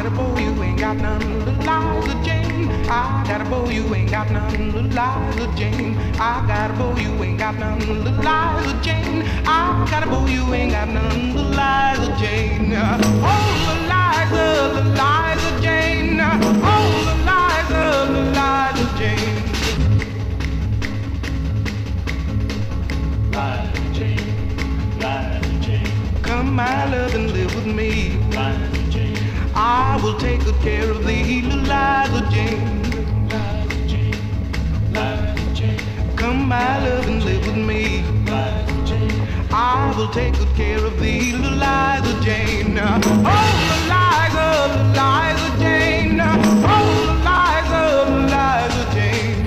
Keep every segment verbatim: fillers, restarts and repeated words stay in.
a boy, you ain't got none. Liza Jane, I got a boy, you ain't got none. Liza Jane, I got a boy, you ain't got none. Liza Jane, I got a boy, you ain't got none. Liza Jane, oh Liza, Liza Jane, oh Liza, Liza Jane. Liza Jane, Liza Jane. Come, my love, and live with me. Liza Jane. I will take good care of thee, Liza Jane. Liza Jane, Liza Jane. Come, my love, and live with me. Liza Jane. I will take good care of thee, Liza Jane. Oh, Liza, Liza Jane. Oh, Liza, Liza Jane.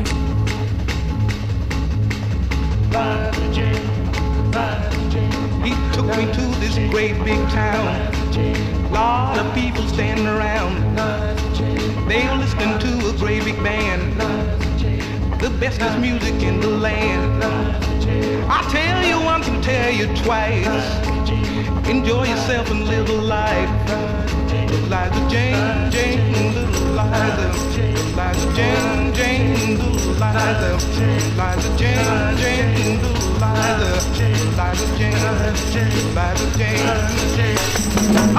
Liza Jane, Liza Jane. He took me to this great big town. Lot of people standing around. They were listening to a great big band. The bestest music in the land. I tell you once and tell you twice. Enjoy yourself and live a life. Liza Jane, Jane, little Liza. Liza Jane, Jane, little Liza. Liza Jane, Jane, little Liza. Liza Jane, Liza Jane.